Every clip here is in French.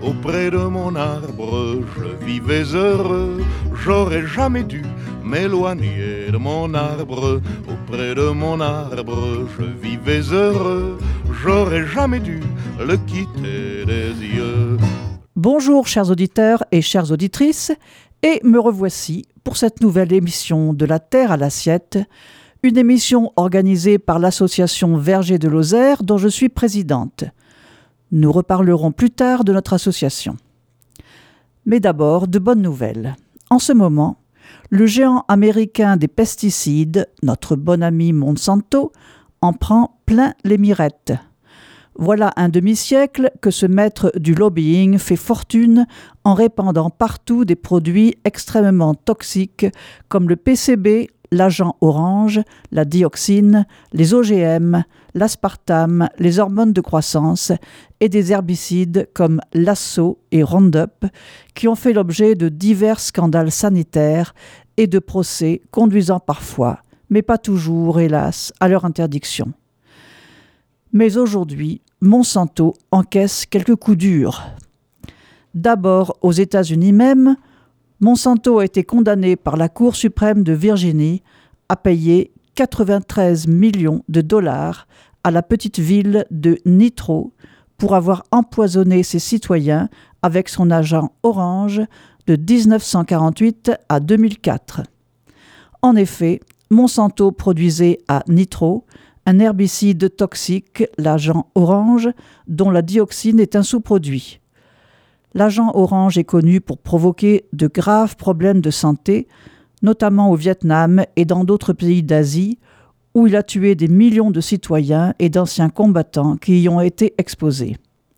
auprès de mon arbre, je vivais heureux. J'aurais jamais dû m'éloigner de mon arbre, auprès de mon arbre, je vivais heureux. J'aurais jamais dû le quitter des yeux. Bonjour chers auditeurs et chères auditrices, et me revoici pour cette nouvelle émission de La Terre à l'Assiette, une émission organisée par l'association Verger de Lozère dont je suis présidente. Nous reparlerons plus tard de notre association. Mais d'abord, de bonnes nouvelles. En ce moment, le géant américain des pesticides, notre bon ami Monsanto, en prend plein les mirettes. Voilà un demi-siècle que ce maître du lobbying fait fortune en répandant partout des produits extrêmement toxiques comme le PCB, l'agent orange, la dioxine, les OGM, l'aspartame, les hormones de croissance et des herbicides comme Lasso et Roundup qui ont fait l'objet de divers scandales sanitaires et de procès conduisant parfois, mais pas toujours, hélas, à leur interdiction. Mais aujourd'hui, Monsanto encaisse quelques coups durs. D'abord, aux États-Unis même, Monsanto a été condamné par la Cour suprême de Virginie à payer 93 millions de dollars à la petite ville de Nitro pour avoir empoisonné ses citoyens avec son agent orange de 1948 à 2004. En effet, Monsanto produisait à Nitro un herbicide toxique, l'agent orange, dont la dioxine est un sous-produit. L'agent orange est connu pour provoquer de graves problèmes de santé, notamment au Vietnam et dans d'autres pays d'Asie, où il a tué des millions de citoyens et d'anciens combattants qui y ont été exposés.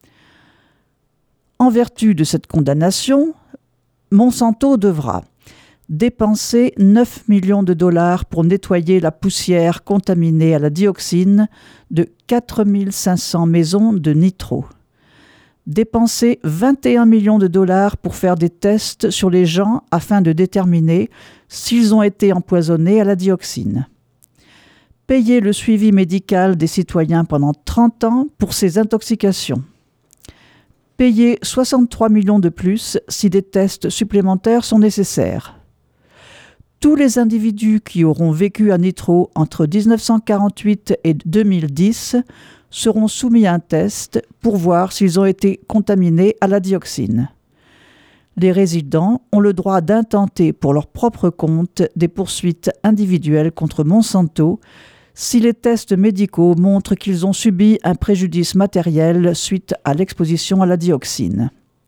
En vertu de cette condamnation, Monsanto devra dépenser 9 millions de dollars pour nettoyer la poussière contaminée à la dioxine de 4500 maisons de Nitro. Dépenser 21 millions de dollars pour faire des tests sur les gens afin de déterminer s'ils ont été empoisonnés à la dioxine. Payer le suivi médical des citoyens pendant 30 ans pour ces intoxications. Payer 63 millions de plus si des tests supplémentaires sont nécessaires. Tous les individus qui auront vécu à Nitro entre 1948 et 2010 seront soumis à un test pour voir s'ils ont été contaminés à la dioxine. Les résidents ont le droit d'intenter pour leur propre compte des poursuites individuelles contre Monsanto si les tests médicaux montrent qu'ils ont subi un préjudice matériel suite à l'exposition à la dioxine.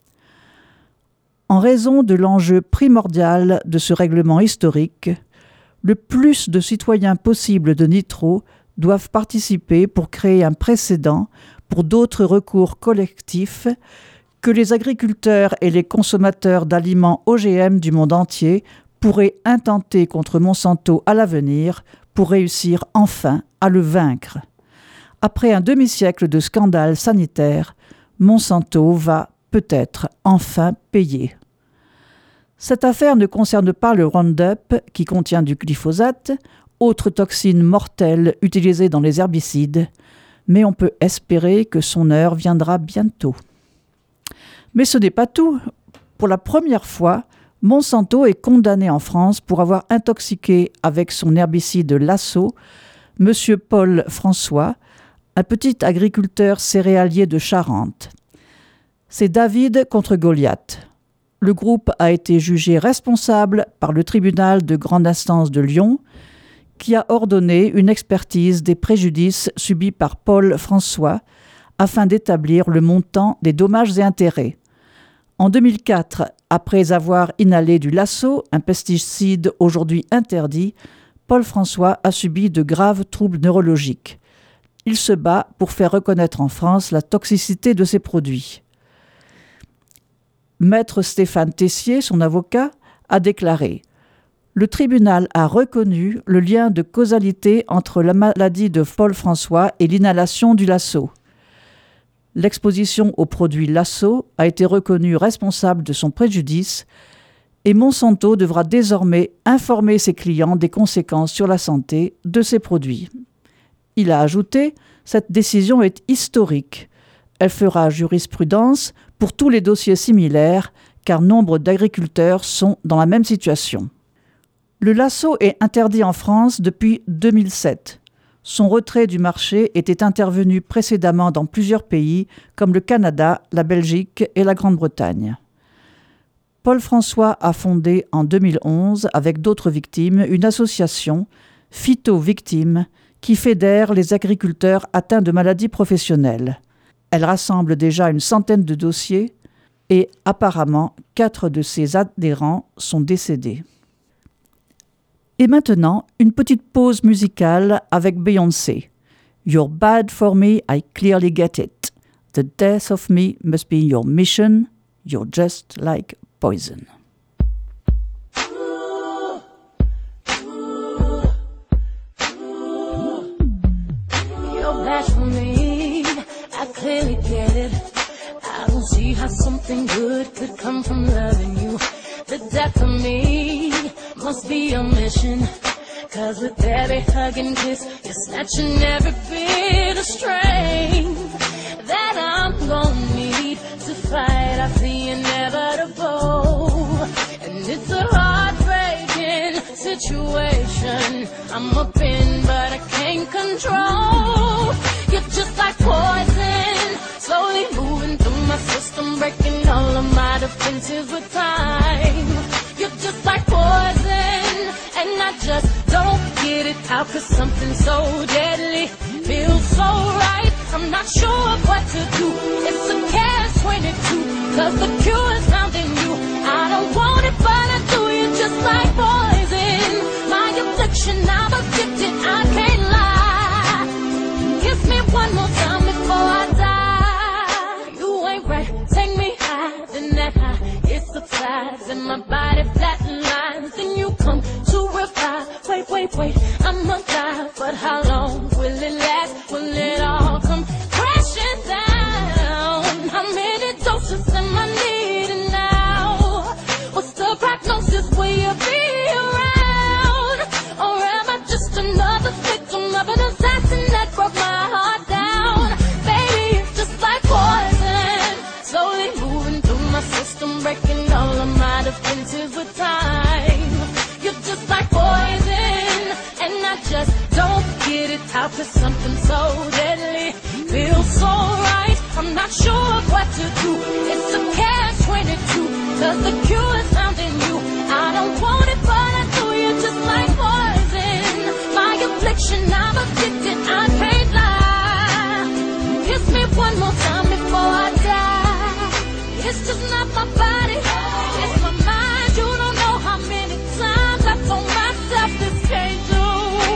En raison de l'enjeu primordial de ce règlement historique, le plus de citoyens possible de Nitro doivent participer pour créer un précédent pour d'autres recours collectifs que les agriculteurs et les consommateurs d'aliments OGM du monde entier pourraient intenter contre Monsanto à l'avenir pour réussir enfin à le vaincre. Après un demi-siècle de scandales sanitaires, Monsanto va peut-être enfin payer. Cette affaire ne concerne pas le Roundup qui contient du glyphosate, autre toxine mortelle utilisée dans les herbicides, mais on peut espérer que son heure viendra bientôt. Mais ce n'est pas tout. Pour la première fois, Monsanto est condamné en France pour avoir intoxiqué avec son herbicide Lasso M. Paul François, un petit agriculteur céréalier de Charente. C'est David contre Goliath. Le groupe a été jugé responsable par le tribunal de grande instance de Lyon, qui a ordonné une expertise des préjudices subis par Paul François afin d'établir le montant des dommages et intérêts. En 2004, après avoir inhalé du Lasso, un pesticide aujourd'hui interdit, Paul François a subi de graves troubles neurologiques. Il se bat pour faire reconnaître en France la toxicité de ces produits. Maître Stéphane Tessier, son avocat, a déclaré « Le tribunal a reconnu le lien de causalité entre la maladie de Paul François et l'inhalation du Lasso. L'exposition au produit Lasso a été reconnue responsable de son préjudice et Monsanto devra désormais informer ses clients des conséquences sur la santé de ces produits. » Il a ajouté « Cette décision est historique. Elle fera jurisprudence pour tous les dossiers similaires, car nombre d'agriculteurs sont dans la même situation. Le lasso est interdit en France depuis 2007. Son retrait du marché était intervenu précédemment dans plusieurs pays, comme le Canada, la Belgique et la Grande-Bretagne. Paul François a fondé en 2011, avec d'autres victimes, une association, Phyto-Victimes, qui fédère les agriculteurs atteints de maladies professionnelles. Elle rassemble déjà une centaine de dossiers et apparemment 4 de ses adhérents sont décédés. Et maintenant, une petite pause musicale avec Beyoncé. You're bad for me, I clearly get it. The death of me must be your mission. You're just like poison. You're bad for me, I clearly get it. I don't see how something good could come from loving you. The death of me must be your mission. 'Cause with every hug and kiss, you're snatching every bit of strength that I'm gonna need to fight off the inevitable. And it's a heartbreaking situation I'm up in, but I can't control. You're just like poison, slowly moving through my system, breaking all of my defenses with time. You're just like poison, and I just don't get it. How could something so deadly feel so right? I'm not sure what to do. It's a catch-22, 'cause the cure is found in you. I don't want it, but I do. You're just like poison, my affliction, I'm addicted, I can't lie. Kiss me one more time before I die. You ain't right, take me higher than that high. It subsides and my body flatlines. Then you come to revive. Wait, I'm alive, but how long will it last? Will it all come crashing down? How many doses am I needing now? What's the prognosis? Will you be around? Or am I just another victim of an assassin that broke my heart down? Baby, it's just like poison, slowly moving through my system, breaking all of my defenses with time. You're just like poison, and I just don't get it. How could something so deadly feel so right? I'm not sure what to do. It's a catch-22, 'cause the cure is found in you. I don't want it, but I do. You're just like poison, my affliction, I'm addicted, I can't lie. Kiss me one more time before I die. It's just not my body, it's my mind. You don't know how many times I told myself this can't do,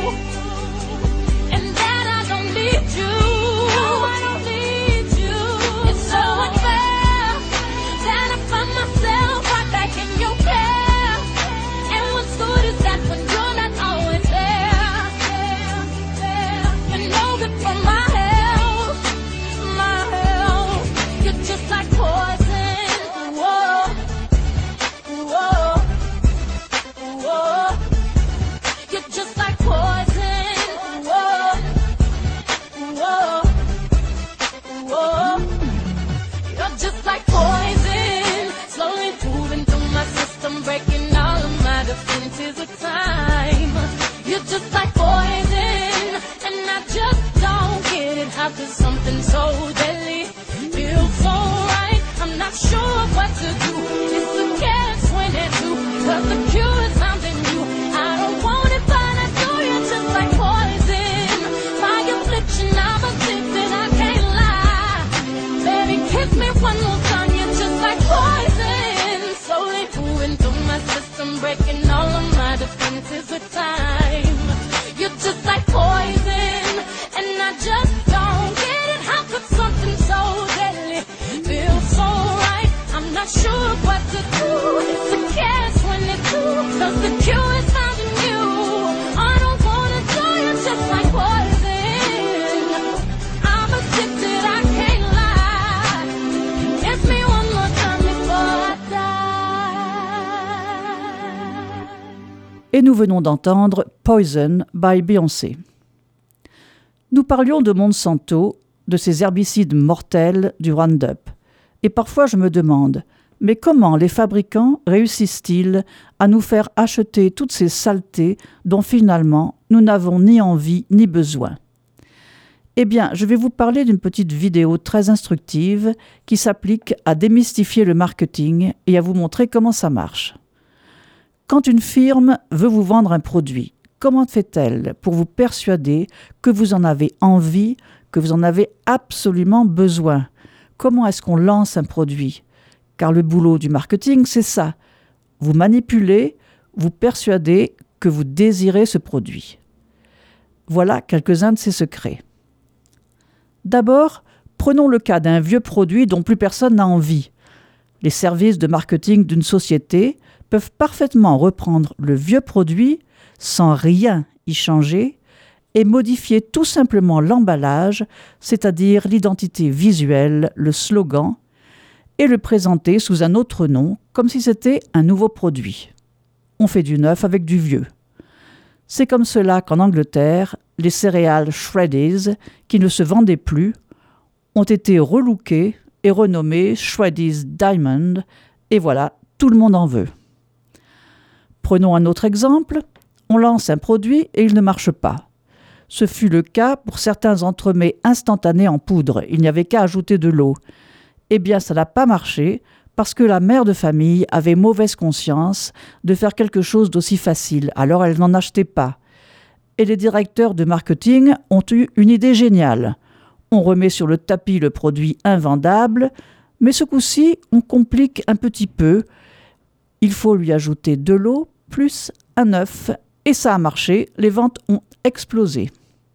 and that I don't need you. No, I don't need you. It's so unfair that I find myself right back in your care. And what's good is that when you're not always there, you're no good for my health, my health. You're just like poison. Whoa, whoa, whoa. You're just like poison. Whoa, whoa, whoa. You're just like poison, slowly moving through my system, breaking all of my defenses with time. You're just like poison, and I just don't get it. How could something so deadly feel so right? I'm not sure what to do. It's a catch-22, 'cause the cure is found in you. I don't want it, but I do. You're just like poison, my affliction, I'm addicted, I can't lie. Baby, kiss me one more time. You're just like poison, slowly moving through my system, breaking all of my defenses with time. You're just like poison, and I just don't get it. How could something so deadly feel so right? I'm not sure what to do. It's a catch-22, 'cause the cure is found in you. I don't wanna do. You're just like poison, I'm addicted, I can't lie. Kiss me one more time before I die. Et nous venons d'entendre Poison by Beyoncé. Nous parlions de Monsanto, de ces herbicides mortels du Roundup. Et parfois je me demande, mais comment les fabricants réussissent-ils à nous faire acheter toutes ces saletés dont finalement nous n'avons ni envie ni besoin ? Eh bien, je vais vous parler d'une petite vidéo très instructive qui s'applique à démystifier le marketing et à vous montrer comment ça marche. Quand une firme veut vous vendre un produit, comment fait-elle pour vous persuader que vous en avez envie, que vous en avez absolument besoin ? Comment est-ce qu'on lance un produit ? Car le boulot du marketing, c'est ça. Vous manipulez, vous persuadez que vous désirez ce produit. Voilà quelques-uns de ses secrets. D'abord, prenons le cas d'un vieux produit dont plus personne n'a envie. Les services de marketing d'une société peuvent parfaitement reprendre le vieux produit sans rien y changer et modifier tout simplement l'emballage, c'est-à-dire l'identité visuelle, le slogan, et le présenter sous un autre nom, comme si c'était un nouveau produit. On fait du neuf avec du vieux. C'est comme cela qu'en Angleterre, les céréales Shreddies, qui ne se vendaient plus, ont été relookées et renommées Shreddies Diamond, et voilà, tout le monde en veut. Prenons un autre exemple, on lance un produit et il ne marche pas. Ce fut le cas pour certains entremets instantanés en poudre, il n'y avait qu'à ajouter de l'eau. Eh bien, ça n'a pas marché parce que la mère de famille avait mauvaise conscience de faire quelque chose d'aussi facile, alors elle n'en achetait pas. Et les directeurs de marketing ont eu une idée géniale. On remet sur le tapis le produit invendable, mais ce coup-ci, on complique un petit peu. Il faut lui ajouter de l'eau plus un œuf, et ça a marché, les ventes ont explosé.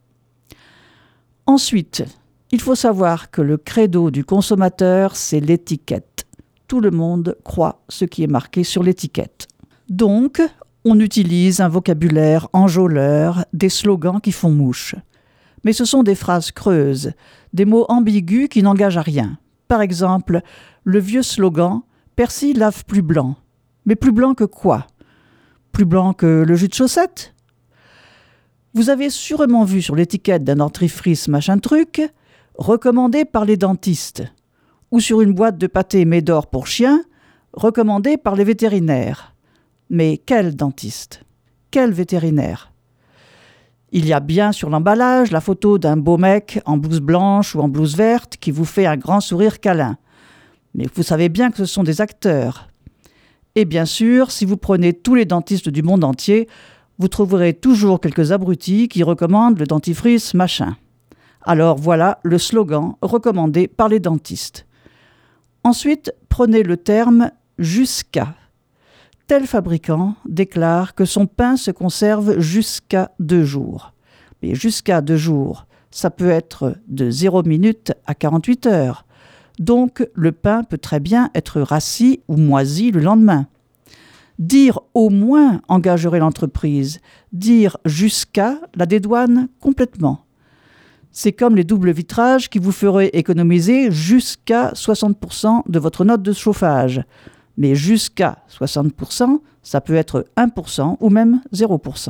Ensuite, il faut savoir que le credo du consommateur, c'est l'étiquette. Tout le monde croit ce qui est marqué sur l'étiquette. Donc, on utilise un vocabulaire enjôleur, des slogans qui font mouche. Mais ce sont des phrases creuses, des mots ambigus qui n'engagent à rien. Par exemple, le vieux slogan « Persil lave plus blanc ». Mais plus blanc que quoi ? Plus blanc que le jus de chaussette ? Vous avez sûrement vu sur l'étiquette d'un dentifrice machin truc, recommandé par les dentistes, ou sur une boîte de pâté Médor pour chiens, recommandé par les vétérinaires. Mais quel dentiste ? Quel vétérinaire ? Il y a bien sur l'emballage la photo d'un beau mec en blouse blanche ou en blouse verte qui vous fait un grand sourire câlin. Mais vous savez bien que ce sont des acteurs. Et bien sûr, si vous prenez tous les dentistes du monde entier, vous trouverez toujours quelques abrutis qui recommandent le dentifrice machin. Alors voilà le slogan recommandé par les dentistes. Ensuite, prenez le terme « jusqu'à ». Tel fabricant déclare que son pain se conserve jusqu'à 2 jours. Mais jusqu'à 2 jours, ça peut être de 0 minutes à 48 heures. Donc, le pain peut très bien être rassis ou moisi le lendemain. Dire au moins engagerait l'entreprise. Dire jusqu'à la dédouane complètement. C'est comme les doubles vitrages qui vous feraient économiser jusqu'à 60% de votre note de chauffage. Mais jusqu'à 60%, ça peut être 1% ou même 0%.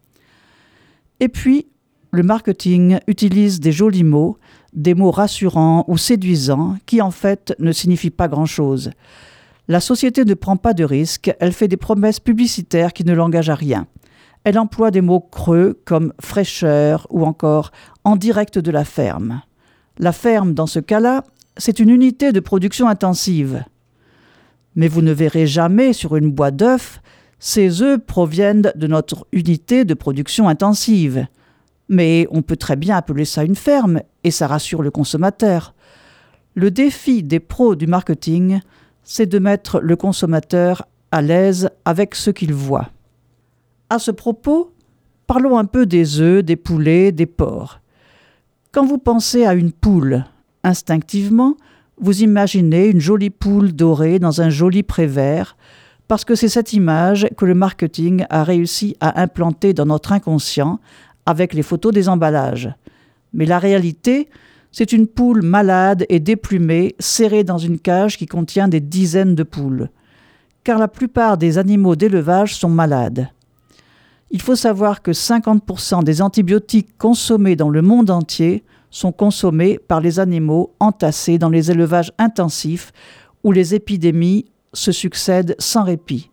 Et puis, le marketing utilise des jolis mots, des mots rassurants ou séduisants qui en fait ne signifient pas grand-chose. La société ne prend pas de risques, elle fait des promesses publicitaires qui ne l'engagent à rien. Elle emploie des mots creux comme fraîcheur ou encore en direct de la ferme. La ferme, dans ce cas-là, c'est une unité de production intensive. Mais vous ne verrez jamais sur une boîte d'œufs, ces œufs proviennent de notre unité de production intensive. Mais on peut très bien appeler ça une ferme et ça rassure le consommateur. Le défi des pros du marketing, c'est de mettre le consommateur à l'aise avec ce qu'il voit. À ce propos, parlons un peu des œufs, des poulets, des porcs. Quand vous pensez à une poule, instinctivement, vous imaginez une jolie poule dorée dans un joli pré vert, parce que c'est cette image que le marketing a réussi à implanter dans notre inconscient avec les photos des emballages. Mais la réalité, c'est une poule malade et déplumée, serrée dans une cage qui contient des dizaines de poules. Car la plupart des animaux d'élevage sont malades. Il faut savoir que 50% des antibiotiques consommés dans le monde entier sont consommés par les animaux entassés dans les élevages intensifs où les épidémies se succèdent sans répit.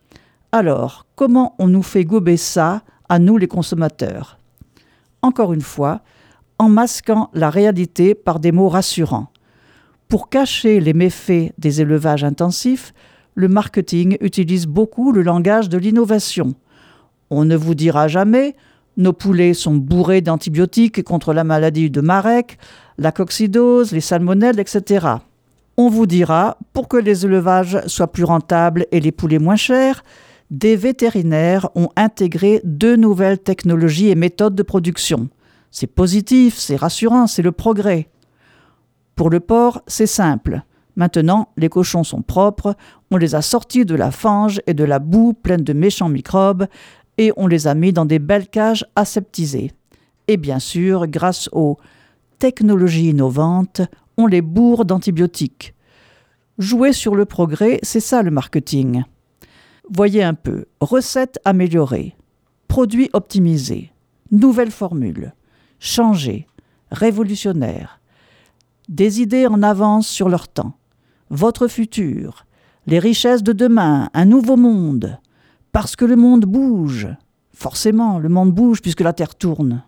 Alors, comment on nous fait gober ça, à nous les consommateurs ? Encore une fois, en masquant la réalité par des mots rassurants. Pour cacher les méfaits des élevages intensifs, le marketing utilise beaucoup le langage de l'innovation. On ne vous dira jamais « nos poulets sont bourrés d'antibiotiques contre la maladie de Marek, la coccidose, les salmonelles, etc. » On vous dira, pour que les élevages soient plus rentables et les poulets moins chers, des vétérinaires ont intégré 2 nouvelles technologies et méthodes de production. C'est positif, c'est rassurant, c'est le progrès. Pour le porc, c'est simple. Maintenant, les cochons sont propres, on les a sortis de la fange et de la boue pleine de méchants microbes et on les a mis dans des belles cages aseptisées. Et bien sûr, grâce aux technologies innovantes, on les bourre d'antibiotiques. Jouer sur le progrès, c'est ça le marketing. Voyez un peu, recettes améliorées, produits optimisés, nouvelles formules, changées, révolutionnaires, des idées en avance sur leur temps, votre futur, les richesses de demain, un nouveau monde, parce que le monde bouge. Forcément, le monde bouge puisque la Terre tourne.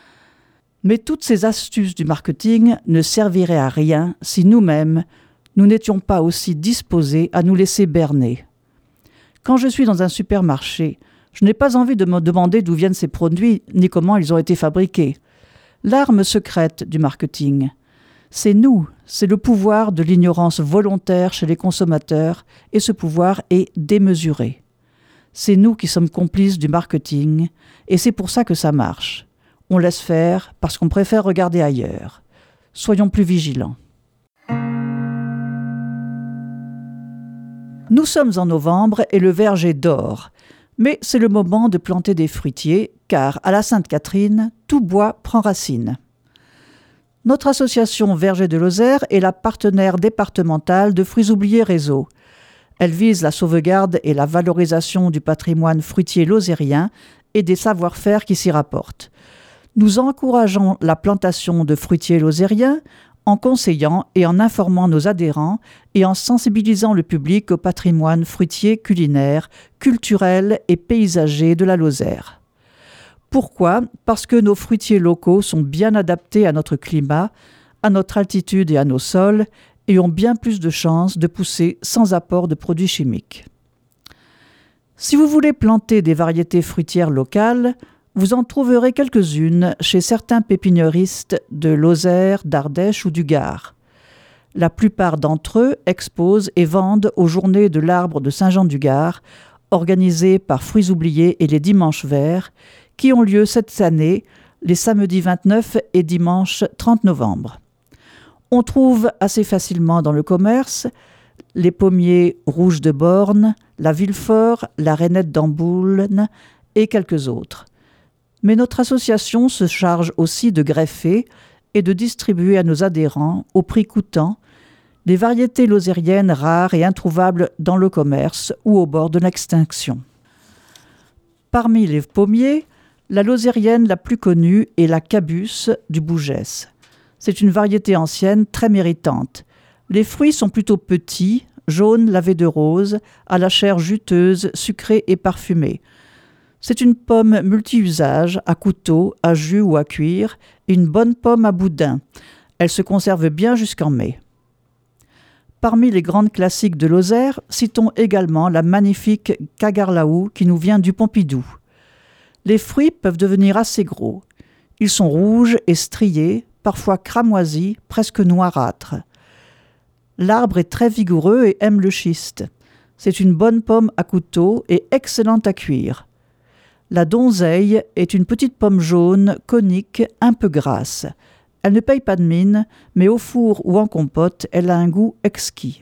Mais toutes ces astuces du marketing ne serviraient à rien si nous-mêmes, nous n'étions pas aussi disposés à nous laisser berner. Quand je suis dans un supermarché, je n'ai pas envie de me demander d'où viennent ces produits ni comment ils ont été fabriqués. L'arme secrète du marketing, c'est nous, c'est le pouvoir de l'ignorance volontaire chez les consommateurs et ce pouvoir est démesuré. C'est nous qui sommes complices du marketing et c'est pour ça que ça marche. On laisse faire parce qu'on préfère regarder ailleurs. Soyons plus vigilants. Nous sommes en novembre et le verger dort. Mais c'est le moment de planter des fruitiers, car à la Sainte-Catherine, tout bois prend racine. Notre association Verger de Lozère est la partenaire départementale de Fruits Oubliés Réseau. Elle vise la sauvegarde et la valorisation du patrimoine fruitier lozérien et des savoir-faire qui s'y rapportent. Nous encourageons la plantation de fruitiers lozériens en conseillant et en informant nos adhérents et en sensibilisant le public au patrimoine fruitier culinaire, culturel et paysager de la Lozère. Pourquoi ? Parce que nos fruitiers locaux sont bien adaptés à notre climat, à notre altitude et à nos sols et ont bien plus de chances de pousser sans apport de produits chimiques. Si vous voulez planter des variétés fruitières locales, vous en trouverez quelques-unes chez certains pépiniéristes de Lozère, d'Ardèche ou du Gard. La plupart d'entre eux exposent et vendent aux Journées de l'arbre de Saint-Jean-du-Gard, organisées par Fruits Oubliés et les Dimanches Verts, qui ont lieu cette année les samedis 29 et dimanche 30 novembre. On trouve assez facilement dans le commerce les pommiers Rouges de Borne, la Villefort, la Rainette d'Amboulne et quelques autres. Mais notre association se charge aussi de greffer et de distribuer à nos adhérents, au prix coûtant, les variétés lozériennes rares et introuvables dans le commerce ou au bord de l'extinction. Parmi les pommiers, la lozérienne la plus connue est la Cabus du Bougès. C'est une variété ancienne très méritante. Les fruits sont plutôt petits, jaunes lavés de rose, à la chair juteuse, sucrée et parfumée. C'est une pomme multi-usage, à couteau, à jus ou à cuire, et une bonne pomme à boudin. Elle se conserve bien jusqu'en mai. Parmi les grandes classiques de Lozère, citons également la magnifique Cagarlaou qui nous vient du Pompidou. Les fruits peuvent devenir assez gros. Ils sont rouges et striés, parfois cramoisis, presque noirâtres. L'arbre est très vigoureux et aime le schiste. C'est une bonne pomme à couteau et excellente à cuire. La donzeille est une petite pomme jaune, conique, un peu grasse. Elle ne paye pas de mine, mais au four ou en compote, elle a un goût exquis.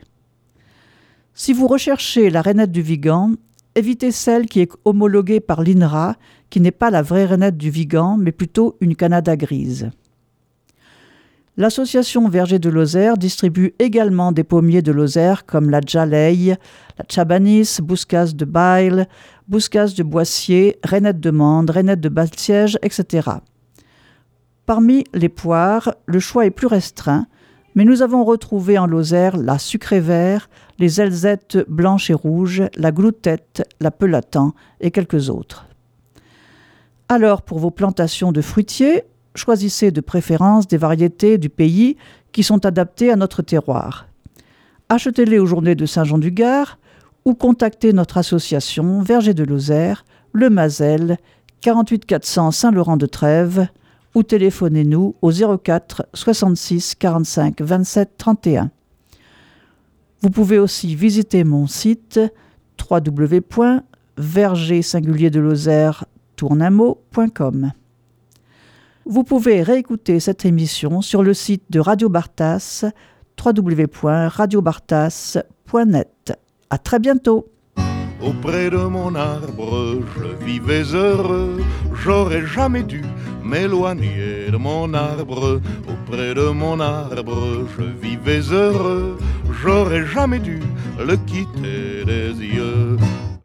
Si vous recherchez la rainette du Vigan, évitez celle qui est homologuée par l'INRA, qui n'est pas la vraie rainette du Vigan, mais plutôt une Canada grise. L'association Verger de Lozère distribue également des pommiers de Lozère comme la Jaleille, la Chabanis, Bouscasse de Baille, Bouscasse de Boissier, Rainette de Mende, Rainette de Balsiège, etc. Parmi les poires, le choix est plus restreint, mais nous avons retrouvé en Lozère la sucrée vert, les elzettes blanches et rouges, la gloutette, la pelatan et quelques autres. Alors, pour vos plantations de fruitiers, choisissez de préférence des variétés du pays qui sont adaptées à notre terroir. Achetez-les aux Journées de Saint-Jean-du-Gard ou contactez notre association Verger de Lozère, Le Mazel, 48 400 Saint-Laurent-de-Trèves ou téléphonez-nous au 04 66 45 27 31. Vous pouvez aussi visiter mon site www.verger-de-lozère-tournamo.com. Vous pouvez réécouter cette émission sur le site de Radio Bartas, www.radiobartas.net. À très bientôt. Auprès de mon arbre, je vivais heureux. J'aurais jamais dû m'éloigner de mon arbre. Auprès de mon arbre, je vivais heureux. J'aurais jamais dû le quitter des yeux.